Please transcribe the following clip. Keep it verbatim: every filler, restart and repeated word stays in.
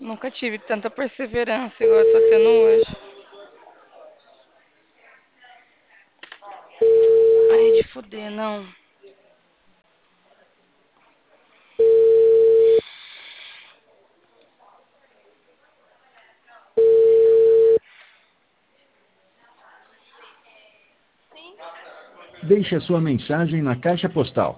Nunca tive tanta perseverança igual eu tô tendo hoje. Ai, de fuder, não. Deixe a sua mensagem na caixa postal